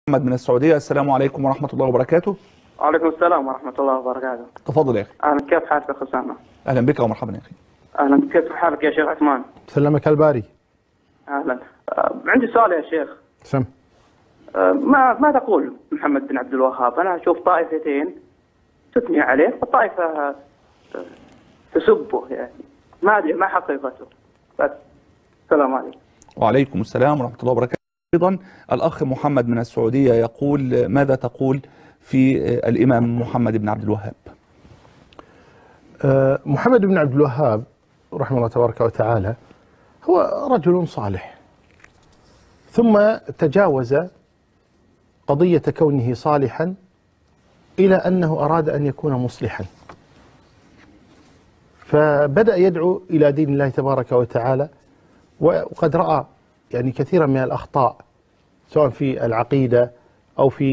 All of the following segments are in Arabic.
محمد من السعودية. السلام عليكم ورحمة الله وبركاته. وعليكم السلام ورحمة الله وبركاته. تفضل يا أخي. أهلا، كيف حالك أخ أسامة؟ أهلا بك ومرحبا يا أخي. أهلا، كيف حالك يا شيخ عثمان؟ سلمك الباري. أهلا. عندي سؤال يا شيخ. سم. ما تقول محمد بن عبد الوهاب؟ أنا أشوف طائفتين تثني عليه والطائفة تسبه، يعني ما أدري ما حقيقته. بس السلام عليكم. وعليكم السلام ورحمة الله وبركاته. أيضا الأخ محمد من السعودية يقول: ماذا تقول في الإمام محمد بن عبد الوهاب؟ محمد بن عبد الوهاب رحمه الله تبارك وتعالى هو رجل صالح، ثم تجاوز قضية كونه صالحا إلى أنه أراد أن يكون مصلحا، فبدأ يدعو إلى دين الله تبارك وتعالى، وقد رأى يعني كثيرا من الأخطاء سواء في العقيدة أو في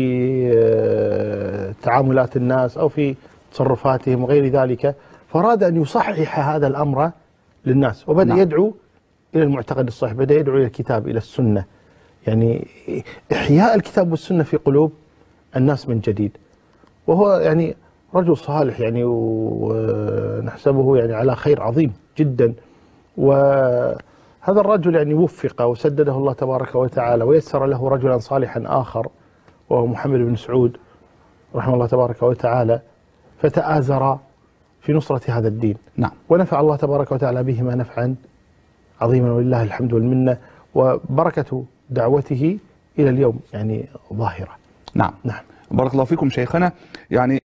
تعاملات الناس أو في تصرفاتهم وغير ذلك، فأراد أن يصحح هذا الأمر للناس، وبدأ يدعو إلى المعتقد الصحيح، بدأ يدعو إلى الكتاب إلى السنة، يعني إحياء الكتاب والسنة في قلوب الناس من جديد. وهو يعني رجل صالح يعني، ونحسبه يعني على خير عظيم جدا. وهذا الرجل يعني وفق وسدده الله تبارك وتعالى ويسر له رجلا صالحا آخر وهو محمد بن سعود رحمه الله تبارك وتعالى، فتآزر في نصرة هذا الدين. نعم. ونفع الله تبارك وتعالى بهما نفعا عظيما، ولله الحمد والمنة، وبركة دعوته إلى اليوم يعني ظاهرة. نعم. نعم. بارك الله فيكم شيخنا. يعني